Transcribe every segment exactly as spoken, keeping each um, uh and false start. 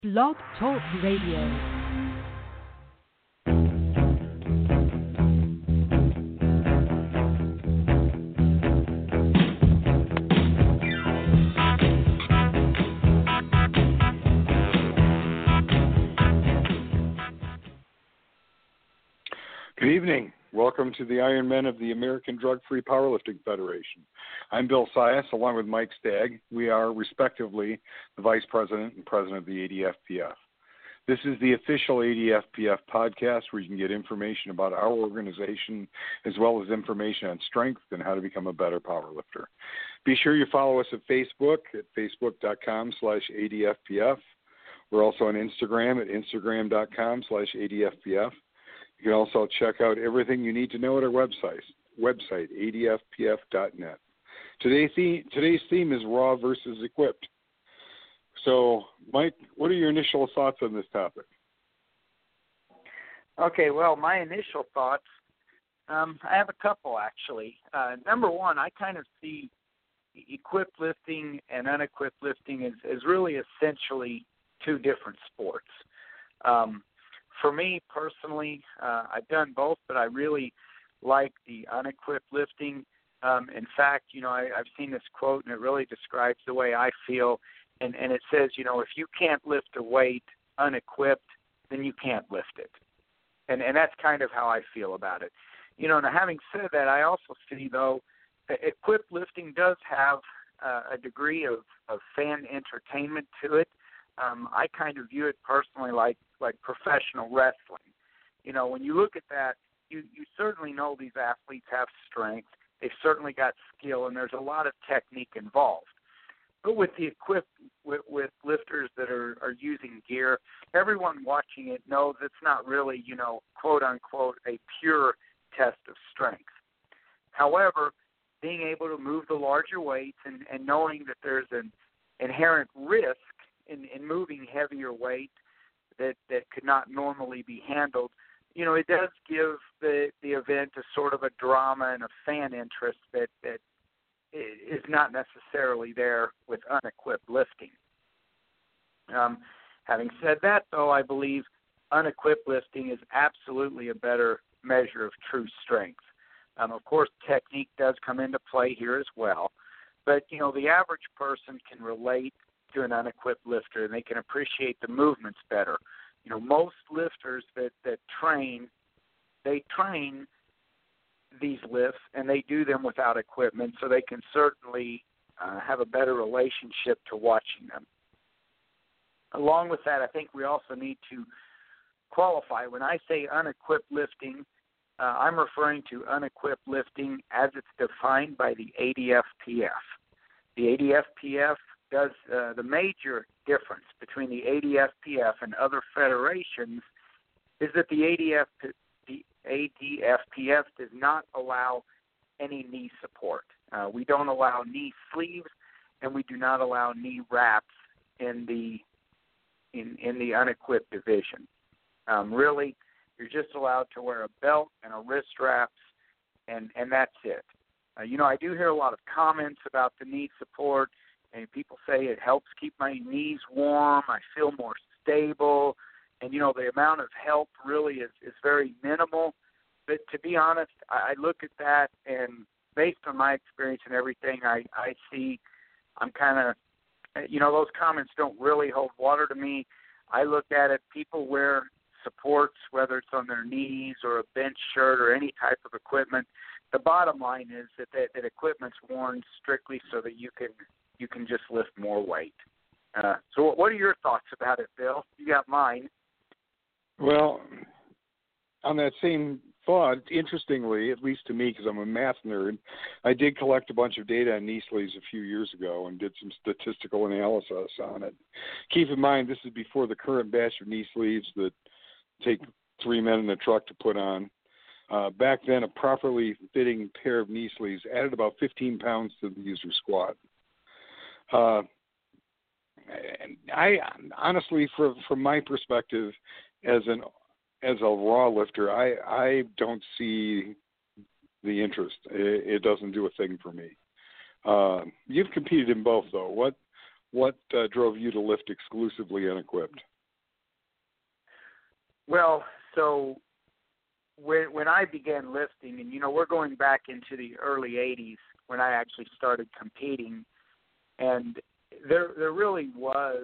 Blog Talk Radio. Good evening. Welcome to the Ironmen of the American Drug-Free Powerlifting Federation. I'm Bill Sias, along with Mike Stagg. We are, respectively, the Vice President and President of the A D F P F. This is the official A D F P F podcast where you can get information about our organization as well as information on strength and how to become a better powerlifter. Be sure you follow us at Facebook at facebook.com slash ADFPF. We're also on Instagram at instagram.com slash ADFPF. You can also check out everything you need to know at our website, website A D F P F dot net. Today's theme, today's theme is raw versus equipped. So, Mike, what are your initial thoughts on this topic? Okay, well, my initial thoughts, um, I have a couple, actually. Uh, number one, I kind of see equipped lifting and unequipped lifting as, as really essentially two different sports. Um For me personally, uh, I've done both, but I really like the unequipped lifting. Um, in fact, you know, I, I've seen this quote, and it really describes the way I feel. And, and it says, you know, if you can't lift a weight unequipped, then you can't lift it. And, and that's kind of how I feel about it. You know, now having said that, I also see, though, that equipped lifting does have uh, a degree of, of fan entertainment to it. Um, I kind of view it personally like, like professional wrestling. You know, when you look at that, you, you certainly know these athletes have strength. They've certainly got skill, and there's a lot of technique involved. But with the equipped, with, with lifters that are, are using gear, everyone watching it knows it's not really, you know, quote unquote, a pure test of strength. However, being able to move the larger weights and, and knowing that there's an inherent risk in, in moving heavier weight that, that could not normally be handled, you know, it does give the, the event a sort of a drama and a fan interest that, that is not necessarily there with unequipped lifting. Um, having said that, though, I believe unequipped lifting is absolutely a better measure of true strength. Um, of course, technique does come into play here as well, but, you know, the average person can relate to an unequipped lifter, and they can appreciate the movements better. You know, most lifters that, that train, they train these lifts, and they do them without equipment, so they can certainly uh, have a better relationship to watching them. Along with that, I think we also need to qualify. When I say unequipped lifting, uh, I'm referring to unequipped lifting as it's defined by the A D F P F. The A D F P F does uh, the major difference between the A D F P F and other federations is that the A D F, the A D F P F does not allow any knee support. Uh, we don't allow knee sleeves, and we do not allow knee wraps in the in, in the unequipped division. Um, really, you're just allowed to wear a belt and a wrist wraps, and, and that's it. Uh, you know, I do hear a lot of comments about the knee support, and people say it helps keep my knees warm, I feel more stable, and, you know, the amount of help really is, is very minimal. But to be honest, I, I look at that, and based on my experience and everything, I, I see I'm kind of, you know, those comments don't really hold water to me. I look at it, people wear supports, whether it's on their knees or a bench shirt or any type of equipment. The bottom line is that that, that equipment's worn strictly so that you can you can just lift more weight. Uh, so what are your thoughts about it, Bill? You got mine. Well, on that same thought, interestingly, at least to me, because I'm a math nerd, I did collect a bunch of data on knee sleeves a few years ago and did some statistical analysis on it. Keep in mind, this is before the current batch of knee sleeves that take three men in a truck to put on. Uh, back then, a properly fitting pair of knee sleeves added about fifteen pounds to the user's squat. Uh, and I honestly, from from my perspective, as an as a raw lifter, I I don't see the interest. It, it doesn't do a thing for me. Uh, you've competed in both, though. What what uh, drove you to lift exclusively unequipped? Well, so when when I began lifting, and you know, we're going back into the early eighties when I actually started competing, and there there really was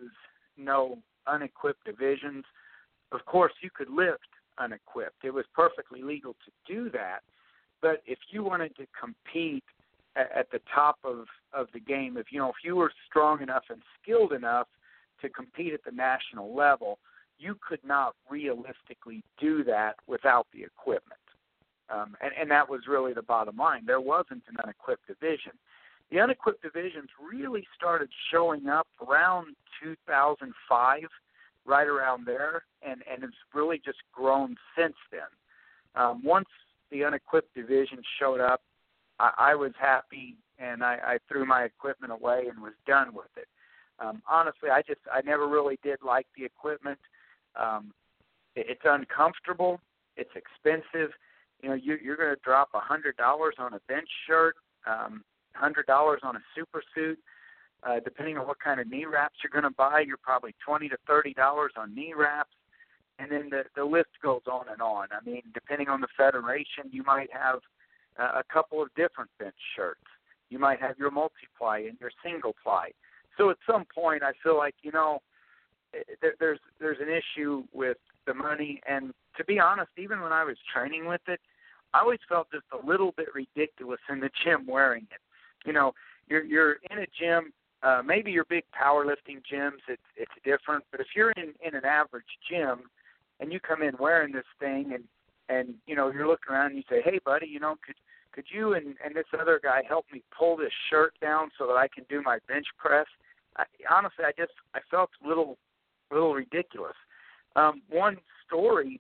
no unequipped divisions. Of course, you could lift unequipped. It was perfectly legal to do that. But if you wanted to compete at, at the top of, of the game, if you know, if you were strong enough and skilled enough to compete at the national level, you could not realistically do that without the equipment. Um, and, and that was really the bottom line. There wasn't an unequipped division. The unequipped divisions really started showing up around two thousand five, right around there, and, and it's really just grown since then. Um, once the unequipped division showed up, I, I was happy, and I, I threw my equipment away and was done with it. Um, honestly, I just I never really did like the equipment. Um, it, it's uncomfortable. It's expensive. You know, you, you're going to drop one hundred dollars on a bench shirt, um, one hundred dollars on a super suit. Uh, depending on what kind of knee wraps you're going to buy, you're probably twenty to thirty dollars on knee wraps. And then the, the list goes on and on. I mean, depending on the federation, you might have uh, a couple of different bench shirts. You might have your multiply and your single ply. So at some point, I feel like, you know, there, there's there's an issue with the money. And to be honest, even when I was training with it, I always felt just a little bit ridiculous in the gym wearing it. You know, you're you're in a gym. Uh, maybe your big powerlifting gyms, it's it's different. But if you're in, in an average gym and you come in wearing this thing, and, and you know, you're looking around and you say, hey, buddy, you know, could could you and, and this other guy help me pull this shirt down so that I can do my bench press? I, honestly, I just I felt a little little ridiculous. Um, one story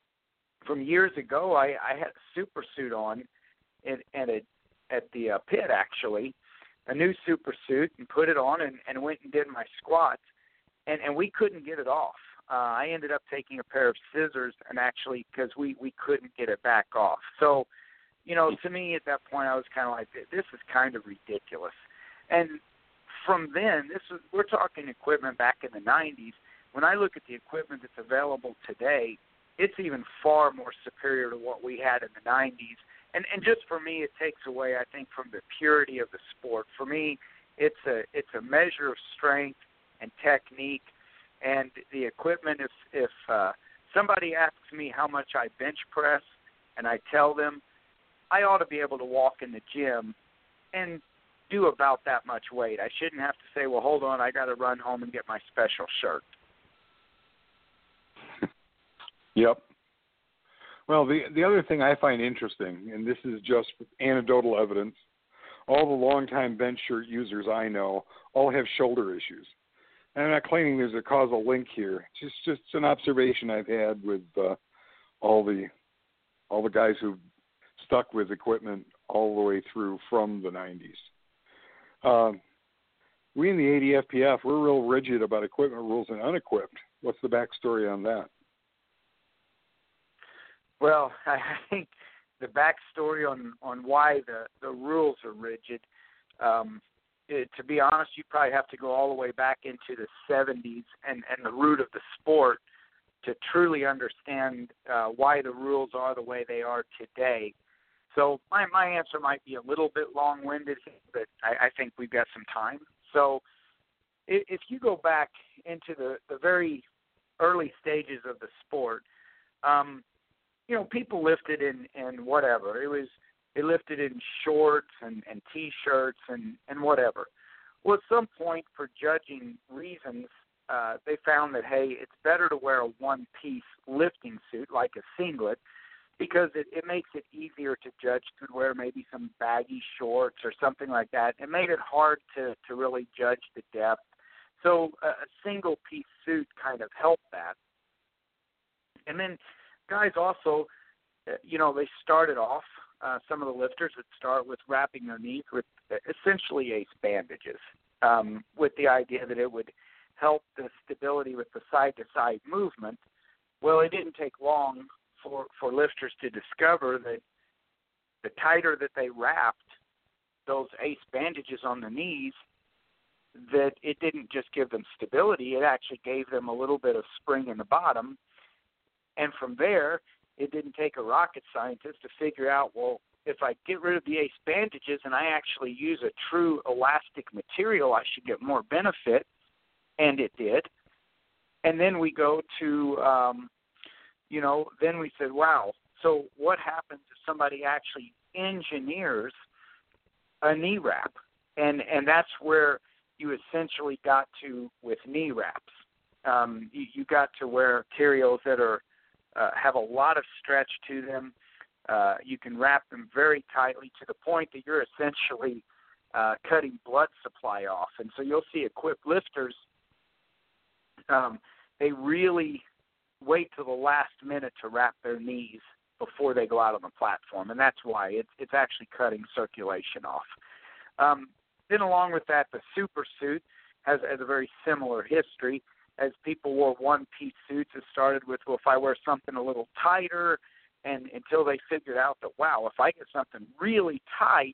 from years ago, I, I had a super suit on in, at a, at the uh, pit actually. A new super suit, and put it on and, and went and did my squats, and, and we couldn't get it off. Uh, I ended up taking a pair of scissors, and actually, because we, we couldn't get it back off. So, you know, to me at that point, I was kind of like, this is kind of ridiculous. And from then, this was, we're talking equipment back in the nineties. When I look at the equipment that's available today, it's even far more superior to what we had in the nineties. And and just for me, it takes away, I think, from the purity of the sport. For me, it's a it's a measure of strength and technique, and the equipment. If if uh, somebody asks me how much I bench press, and I tell them, I ought to be able to walk in the gym and do about that much weight. I shouldn't have to say, well, hold on, I got to run home and get my special shirt. Yep. Well, the the other thing I find interesting, and this is just anecdotal evidence, all the longtime bench shirt users I know all have shoulder issues. And I'm not claiming there's a causal link here. It's just, just an observation I've had with uh, all the all the guys who've stuck with equipment all the way through from the nineties. Um, we in the A D F P F, we're real rigid about equipment rules and unequipped. What's the backstory on that? Well, I think the backstory on, on why the, the rules are rigid, um, it, to be honest, you probably have to go all the way back into the seventies and, and the root of the sport to truly understand uh, why the rules are the way they are today. So my, my answer might be a little bit long-winded, but I, I think we've got some time. So if, if you go back into the, the very early stages of the sport, um, you know, people lifted in, in whatever. It was they lifted in shorts and, and T-shirts and, and whatever. Well, at some point, for judging reasons, uh, they found that, hey, it's better to wear a one-piece lifting suit like a singlet because it, it makes it easier to judge. You could wear maybe some baggy shorts or something like that. It made it hard to, to really judge the depth. So a, a single-piece suit kind of helped that. And then guys also, you know, they started off, uh, some of the lifters would start with wrapping their knees with essentially ace bandages um, with the idea that it would help the stability with the side-to-side movement. Well, it didn't take long for, for lifters to discover that the tighter that they wrapped those ace bandages on the knees, that it didn't just give them stability, it actually gave them a little bit of spring in the bottom. And from there, it didn't take a rocket scientist to figure out, well, if I get rid of the ace bandages and I actually use a true elastic material, I should get more benefit, and it did. And then we go to, um, you know, then we said, wow, so what happens if somebody actually engineers a knee wrap? And and that's where you essentially got to with knee wraps. Um, you, you got to where materials that are uh, have a lot of stretch to them. Uh, you can wrap them very tightly to the point that you're essentially uh, cutting blood supply off. And so you'll see equipped lifters, um, they really wait till the last minute to wrap their knees before they go out on the platform, and that's why it's, it's actually cutting circulation off. Um, then along with that, the super suit has, has a very similar history. As people wore one-piece suits, it started with, well, if I wear something a little tighter, and until they figured out that, wow, if I get something really tight,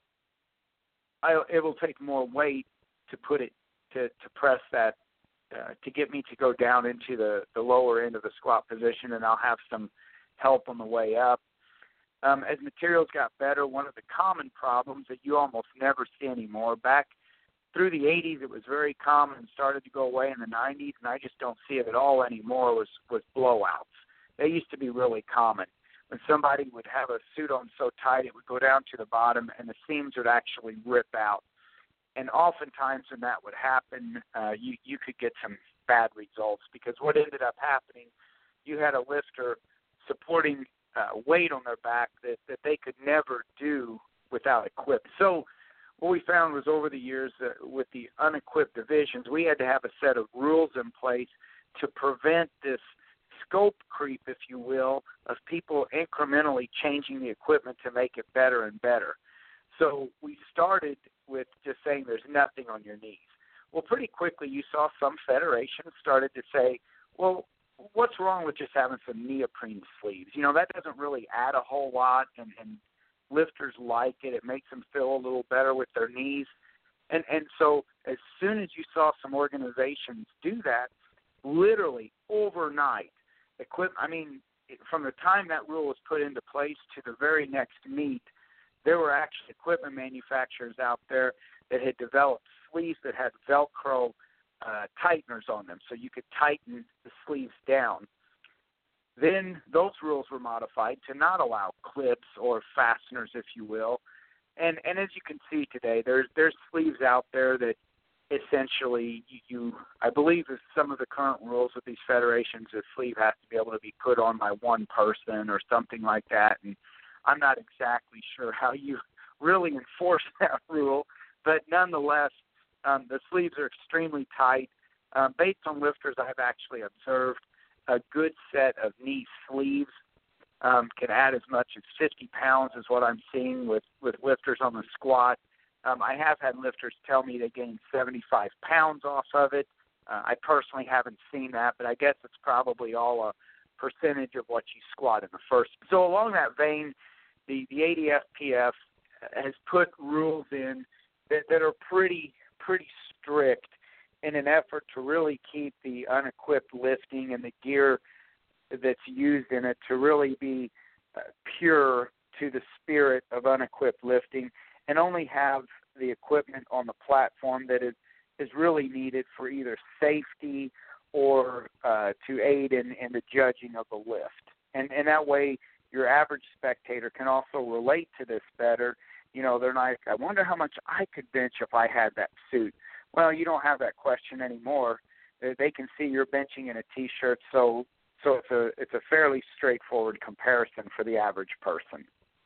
I, it will take more weight to put it, to, to press that, uh, to get me to go down into the, the lower end of the squat position, and I'll have some help on the way up. Um, as materials got better, one of the common problems that you almost never see anymore, back through the eighties it was very common and started to go away in the nineties, and I just don't see it at all anymore, was, was blowouts. They used to be really common. When somebody would have a suit on so tight it would go down to the bottom and the seams would actually rip out. And oftentimes when that would happen, uh, you, you could get some bad results, because what ended up happening, you had a lifter supporting uh, weight on their back that, that they could never do without equipped. So what we found was over the years uh, with the unequipped divisions, we had to have a set of rules in place to prevent this scope creep, if you will, of people incrementally changing the equipment to make it better and better. So we started with just saying there's nothing on your knees. Well, pretty quickly you saw some federations started to say, well, what's wrong with just having some neoprene sleeves? You know, that doesn't really add a whole lot, and, and lifters like it. It makes them feel a little better with their knees. And, and so as soon as you saw some organizations do that, literally overnight, equip, I mean, from the time that rule was put into place to the very next meet, there were actually equipment manufacturers out there that had developed sleeves that had Velcro uh, tighteners on them, so you could tighten the sleeves down. Then those rules were modified to not allow clips or fasteners, if you will. And and as you can see today, there's there's sleeves out there that essentially you, you I believe is some of the current rules with these federations, a sleeve has to be able to be put on by one person or something like that. And I'm not exactly sure how you really enforce that rule, but nonetheless, um, the sleeves are extremely tight. Um, based on lifters I've actually observed, a good set of knee sleeves um, can add as much as fifty pounds is what I'm seeing with, with lifters on the squat. Um, I have had lifters tell me they gained seventy-five pounds off of it. Uh, I personally haven't seen that, but I guess it's probably all a percentage of what you squat in the first. So along that vein, the, the A D F P F has put rules in that, that are pretty pretty strict in an effort to really keep the unequipped lifting and the gear that's used in it to really be uh, pure to the spirit of unequipped lifting, and only have the equipment on the platform that is, is really needed for either safety or uh, to aid in, in the judging of the lift. And, and that way your average spectator can also relate to this better. You know, they're like, I wonder how much I could bench if I had that suit. Well, you don't have that question anymore. They can see you're benching in a T-shirt, so so it's a it's a fairly straightforward comparison for the average person.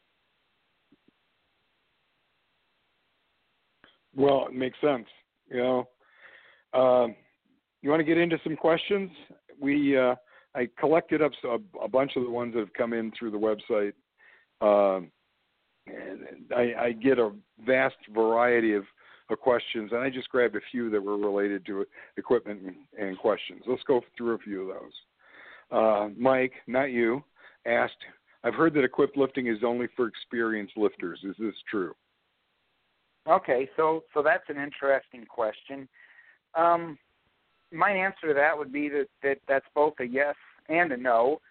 Well, it makes sense. You know, um, you want to get into some questions? We uh, I collected up a, a bunch of the ones that have come in through the website, um, and I, I get a vast variety of, of questions, and I just grabbed a few that were related to equipment and, and questions. Let's go through a few of those. Uh, Mike, not you, asked, I've heard that equipped lifting is only for experienced lifters. Is this true? Okay, so so that's an interesting question. Um, my answer to that would be that, that that's both a yes and a no.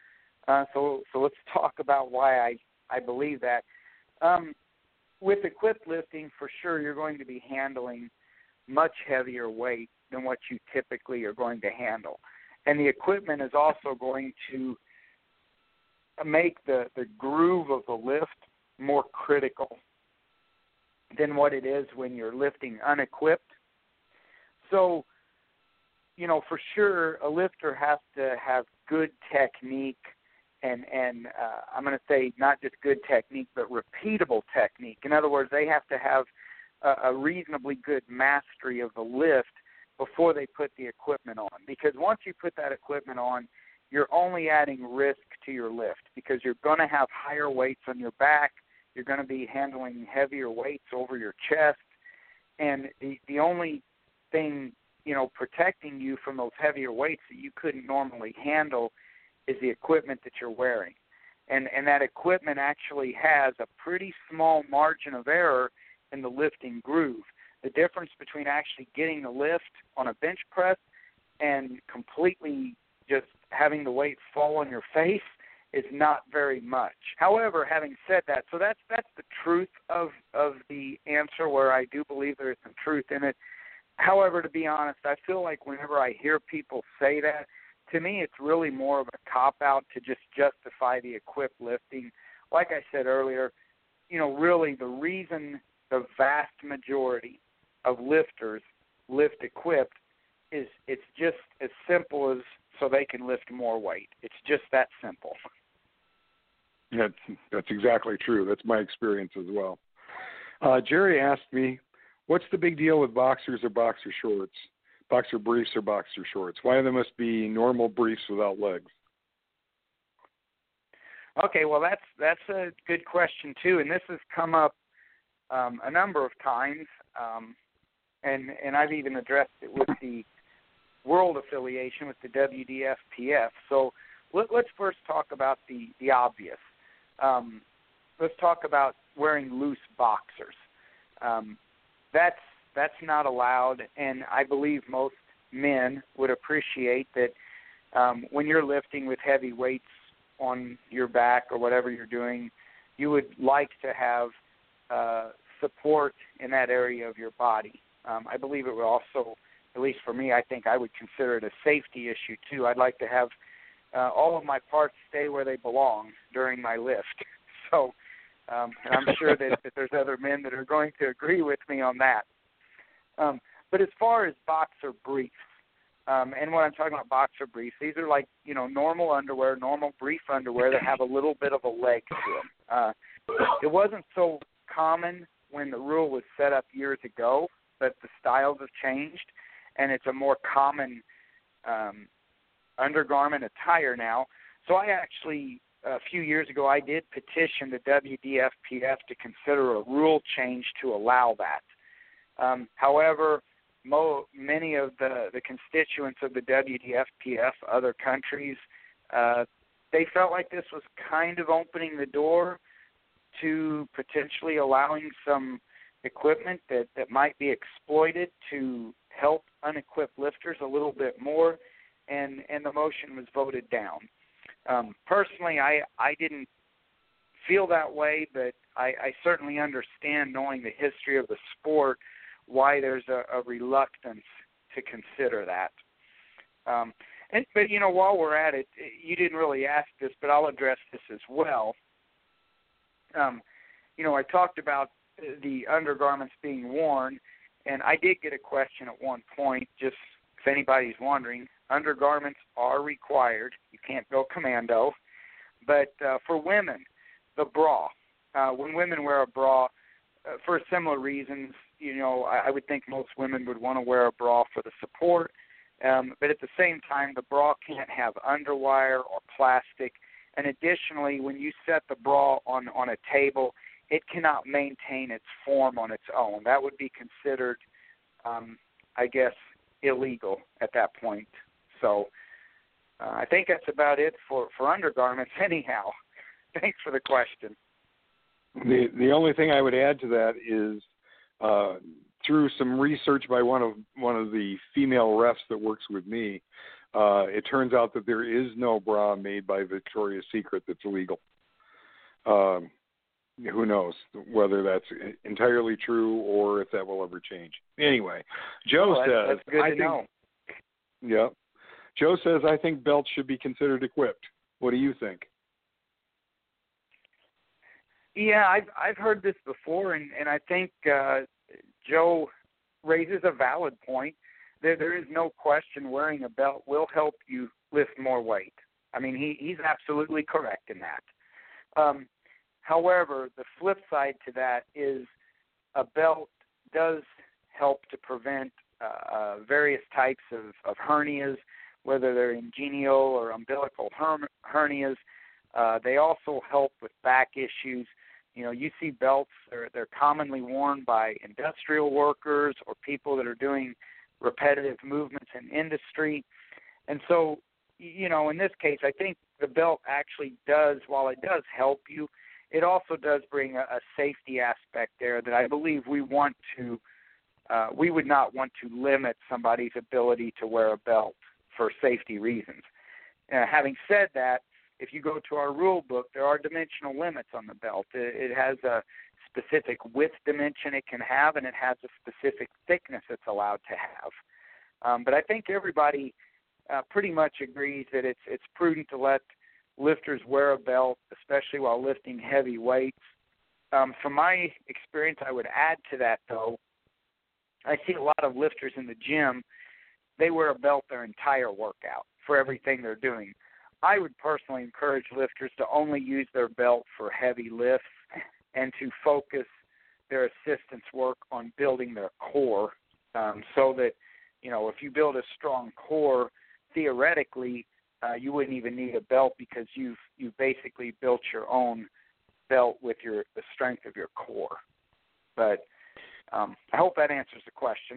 Uh, so so let's talk about why I, I believe that. Um, with equipped lifting, for sure, you're going to be handling much heavier weight than what you typically are going to handle. And the equipment is also going to make the, the groove of the lift more critical than what it is when you're lifting unequipped. So, you know, for sure, a lifter has to have good technique and, and uh, I'm going to say not just good technique, but repeatable technique. In other words, they have to have a, a reasonably good mastery of the lift before they put the equipment on. Because once you put that equipment on, you're only adding risk to your lift because you're going to have higher weights on your back. You're going to be handling heavier weights over your chest. And the, the only thing, you know, protecting you from those heavier weights that you couldn't normally handle is the equipment that you're wearing. And, and that equipment actually has a pretty small margin of error in the lifting groove. The difference between actually getting the lift on a bench press and completely just having the weight fall on your face is not very much. However, having said that, so that's that's the truth of, of the answer, where I do believe there is some truth in it. However, to be honest, I feel like whenever I hear people say that, to me it's really more of a cop-out to just justify the equipped lifting. Like I said earlier, you know, really the reason the vast majority of lifters lift equipped is it's just as simple as so they can lift more weight. It's just that simple. That's, that's exactly true. That's my experience as well. Uh, Jerry asked me, what's the big deal with boxers or boxer shorts, boxer briefs or boxer shorts? Why there must be normal briefs without legs? Okay, well, that's that's a good question, too, and this has come up um, a number of times, um, and, and I've even addressed it with the World affiliation with the W D F P F. So let, let's first talk about the, the obvious. Um, let's talk about wearing loose boxers. Um, that's that's not allowed, and I believe most men would appreciate that um, when you're lifting with heavy weights on your back or whatever you're doing, you would like to have uh, support in that area of your body. Um, I believe it would also, at least for me, I think I would consider it a safety issue too. I'd like to have uh, all of my parts stay where they belong during my lift. So um, and I'm sure that, that there's other men that are going to agree with me on that. Um, but as far as boxer briefs, um, and when I'm talking about boxer briefs, these are like, you know, normal underwear, normal brief underwear that have a little bit of a leg to them. Uh, it wasn't so common when the rule was set up years ago, but the styles have changed, and it's a more common um, undergarment attire now. So I actually, a few years ago, I did petition the W D F P F to consider a rule change to allow that. Um, however, mo- many of the, the constituents of the W D F P F, other countries, uh, they felt like this was kind of opening the door to potentially allowing some equipment that, that might be exploited to help unequipped lifters a little bit more, and, and the motion was voted down. Um, personally, I, I didn't feel that way, but I, I certainly understand, knowing the history of the sport, why there's a, a reluctance to consider that. Um, and, but, you know, while we're at it, you didn't really ask this, but I'll address this as well. Um, you know, I talked about the undergarments being worn, and I did get a question at one point, just if anybody's wondering. Undergarments are required. You can't go commando. But uh, for women, the bra. Uh, when women wear a bra, uh, for similar reasons, you know, I, I would think most women would want to wear a bra for the support. Um, but at the same time, the bra can't have underwire or plastic. And additionally, when you set the bra on, on a table, it cannot maintain its form on its own. That would be considered, um, I guess, illegal at that point. So uh, I think that's about it for, for undergarments anyhow. Thanks for the question. The the only thing I would add to that is uh, through some research by one of one of the female refs that works with me, Uh, it turns out that there is no bra made by Victoria's Secret that's illegal. Um, who knows whether that's entirely true or if that will ever change. Anyway, Joe well, says, that's good I to think, know. Yeah. Joe says, I think belts should be considered equipped. What do you think? Yeah, I've I've heard this before, and, and I think uh, Joe raises a valid point. There there is no question wearing a belt will help you lift more weight. I mean, he, he's absolutely correct in that. Um, however, the flip side to that is a belt does help to prevent uh, uh, various types of, of hernias, whether they're inguinal or umbilical her- hernias. Uh, they also help with back issues. You know, you see belts, they're, they're commonly worn by industrial workers or people that are doing repetitive movements in industry. And so, you know, in this case, I think the belt actually does, while it does help you, it also does bring a, a safety aspect there that I believe we want to, uh, we would not want to limit somebody's ability to wear a belt for safety reasons. Uh, having said that, if you go to our rule book, there are dimensional limits on the belt. It, it has a specific width dimension it can have, and it has a specific thickness it's allowed to have. Um, but I think everybody uh, pretty much agrees that it's it's prudent to let lifters wear a belt, especially while lifting heavy weights. Um, from my experience, I would add to that, though, I see a lot of lifters in the gym, they wear a belt their entire workout for everything they're doing. I would personally encourage lifters to only use their belt for heavy lifts and to focus their assistance work on building their core, um, so that, you know, if you build a strong core, theoretically, uh, you wouldn't even need a belt because you've you've basically built your own belt with your the strength of your core. But um, I hope that answers the question.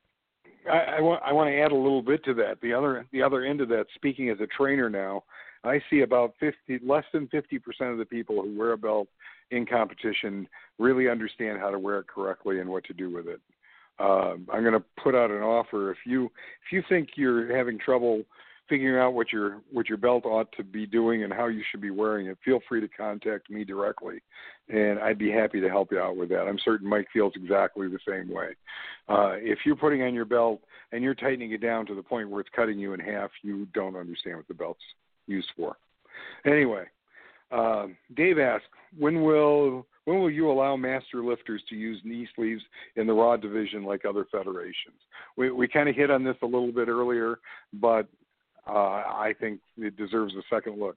I, I, want, I want to add a little bit to that. The other the other end of that, speaking as a trainer now, I see about fifty, less than fifty percent of the people who wear a belt in competition really understand how to wear it correctly and what to do with it. Um, I'm going to put out an offer. If you if you think you're having trouble figuring out what your what your belt ought to be doing and how you should be wearing it, feel free to contact me directly, and I'd be happy to help you out with that. I'm certain Mike feels exactly the same way. Uh, if you're putting on your belt and you're tightening it down to the point where it's cutting you in half, you don't understand what the belt's used for. Anyway, uh, Dave asked, when will when will you allow master lifters to use knee sleeves in the Raw division like other federations? We we kind of hit on this a little bit earlier, but Uh, I think it deserves a second look.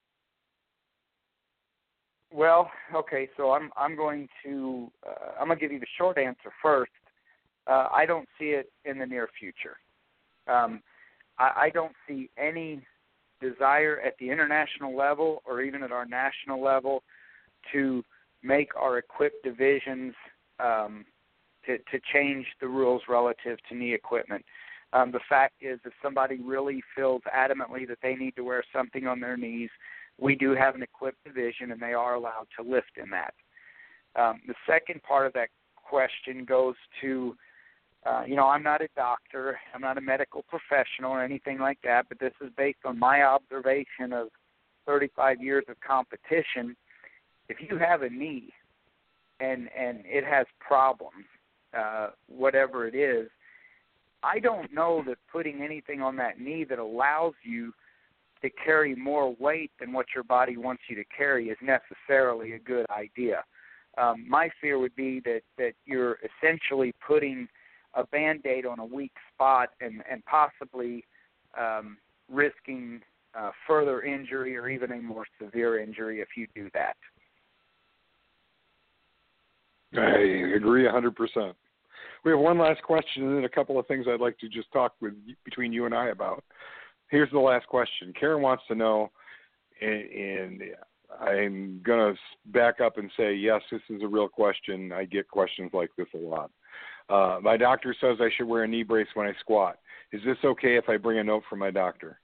Well, okay, so I'm I'm going to uh, I'm going to give you the short answer first. Uh, I don't see it in the near future. Um, I, I don't see any desire at the international level or even at our national level to make our equipped divisions um, to, to change the rules relative to knee equipment. Um, the fact is, if somebody really feels adamantly that they need to wear something on their knees, we do have an equipped division, and they are allowed to lift in that. Um, the second part of that question goes to, uh, you know, I'm not a doctor, I'm not a medical professional or anything like that, but this is based on my observation of thirty-five years of competition. If you have a knee and and it has problems, uh, whatever it is, I don't know that putting anything on that knee that allows you to carry more weight than what your body wants you to carry is necessarily a good idea. Um, my fear would be that, that you're essentially putting a Band-Aid on a weak spot and, and possibly um, risking uh, further injury or even a more severe injury if you do that. I agree one hundred percent. We have one last question and then a couple of things I'd like to just talk with between you and I about. Here's the last question. Karen wants to know, and, and I'm going to back up and say, yes, this is a real question. I get questions like this a lot. Uh, my doctor says I should wear a knee brace when I squat. Is this okay if I bring a note from my doctor?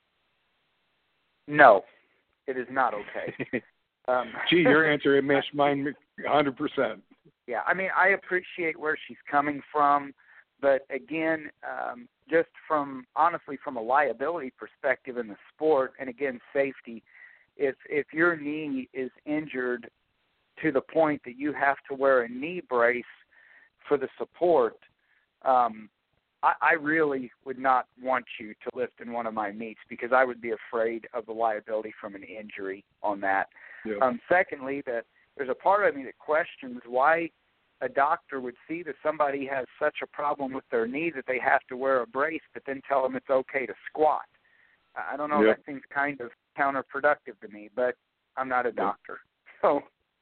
No, it is not okay. um, Gee, your answer it matched mine one hundred percent. Yeah, I mean, I appreciate where she's coming from, But again, um, just from honestly from a liability perspective in the sport, and again safety, if if your knee is injured to the point that you have to wear a knee brace for the support, um, I, I really would not want you to lift in one of my meets because I would be afraid of the liability from an injury on that. Yeah. Um, secondly, that there's a part of me that questions why a doctor would see that somebody has such a problem with their knee that they have to wear a brace, but then tell them it's okay to squat. I don't know. Yep. That seems kind of counterproductive to me, but I'm not a doctor. So.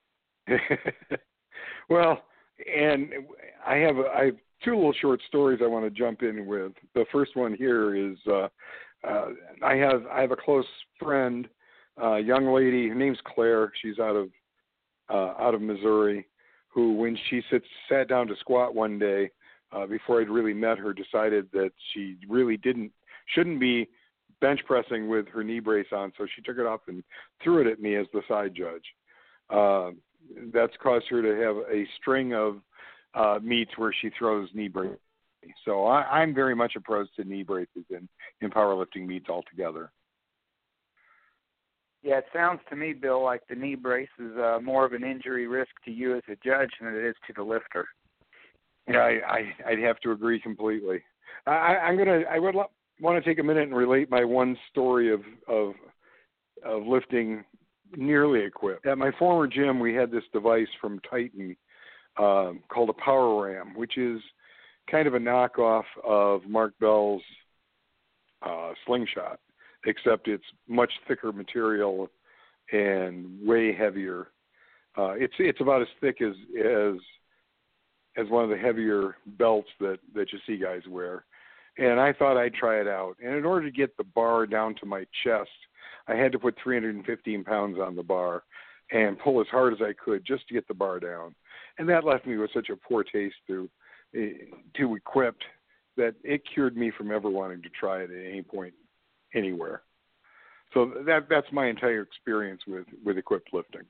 Well, and I have I have two little short stories I want to jump in with. The first one here is uh, uh, I have I have a close friend, a young lady. Her name's Claire. She's out of uh, out of Missouri. Who, when she sits, sat down to squat one day, uh, before I'd really met her, decided that she really didn't, shouldn't be bench pressing with her knee brace on. So she took it off and threw it at me as the side judge. Uh, that's caused her to have a string of uh, meets where she throws knee braces. So I, I'm very much opposed to knee braces in, in powerlifting meets altogether. Yeah, it sounds to me, Bill, like the knee brace is uh, more of an injury risk to you as a judge than it is to the lifter. Yeah, I, I, I'd have to agree completely. I, I'm gonna. I would lo- want to take a minute and relate my one story of of of lifting nearly equipped. At my former gym, we had this device from Titan um, called a Power Ram, which is kind of a knockoff of Mark Bell's uh, Slingshot, except it's much thicker material and way heavier. Uh, it's it's about as thick as as as one of the heavier belts that, that you see guys wear. And I thought I'd try it out. And in order to get the bar down to my chest, I had to put three hundred fifteen pounds on the bar and pull as hard as I could just to get the bar down. And that left me with such a poor taste to to equipped that it cured me from ever wanting to try it at any point anywhere. So that that's my entire experience with, with equipped lifting,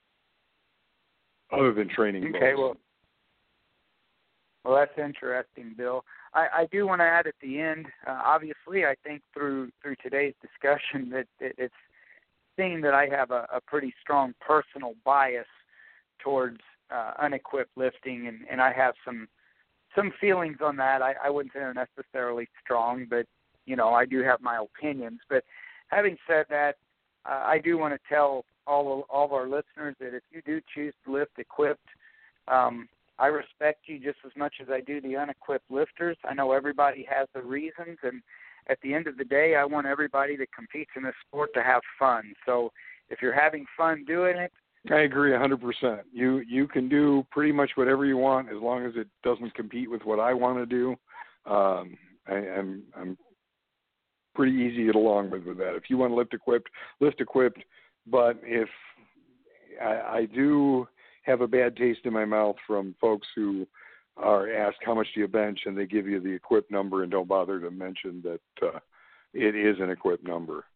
other than training. Okay, well, well, that's interesting, Bill. I, I do want to add at the end, uh, obviously, I think through through today's discussion that it, it's seen that I have a, a pretty strong personal bias towards uh, unequipped lifting, and, and I have some some feelings on that. I, I wouldn't say they're necessarily strong, but, you know, I do have my opinions. But having said that, uh, I do want to tell all of, all of our listeners that if you do choose to lift equipped, um, I respect you just as much as I do the unequipped lifters. I know everybody has their reasons, and at the end of the day, I want everybody that competes in this sport to have fun. So if you're having fun doing it, I agree one hundred percent. You you can do pretty much whatever you want as long as it doesn't compete with what I want to do. Um, I, I'm I'm pretty easy to get along with with that. If you want to lift equipped, lift equipped. But if I, I do have a bad taste in my mouth from folks who are asked how much do you bench, and they give you the equipped number and don't bother to mention that uh, it is an equipped number.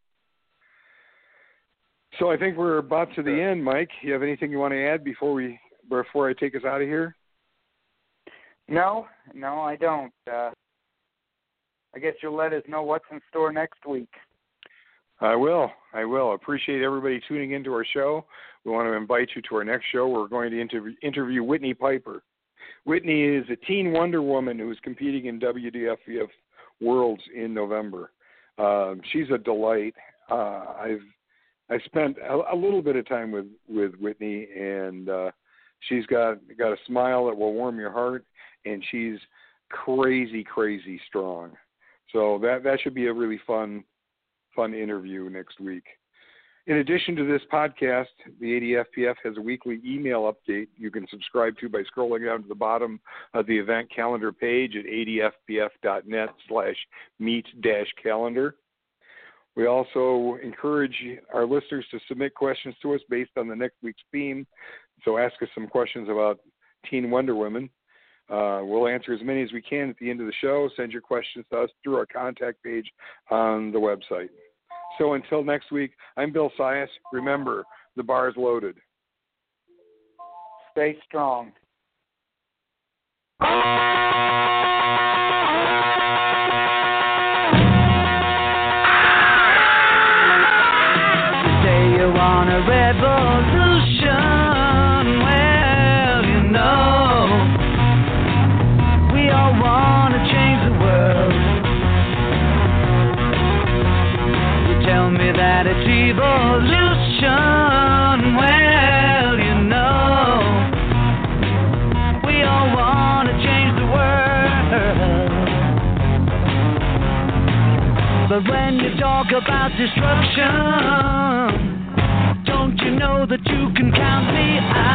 So I think we're about to the end, Mike. You have anything you want to add before we before I take us out of here? No, no, I don't. Uh, I guess you'll let us know what's in store next week. I will. I will. Appreciate everybody tuning into our show. We want to invite you to our next show. We're going to interview, interview Whitney Piper. Whitney is a teen Wonder Woman who's competing in W D F V F Worlds in November. Um, she's a delight. Uh, I've I spent a, a little bit of time with, with Whitney, and uh, she's got got a smile that will warm your heart, and she's crazy, crazy strong. So that that should be a really fun fun interview next week. In addition to this podcast, the A D F P F has a weekly email update you can subscribe to by scrolling down to the bottom of the event calendar page at adfpf.net slash meet dash calendar. We also encourage our listeners to submit questions to us based on the next week's theme. So ask us some questions about Teen Wonder Women. Uh, we'll answer as many as we can at the end of the show. Send your questions to us through our contact page on the website. So until next week, I'm Bill Sias. Remember, the bar is loaded. Stay strong. a revolution. Well, you know, we all want to change the world. You tell me that it's evolution. Well, you know, we all want to change the world. But when you talk about destruction, don't you know that you can count me out?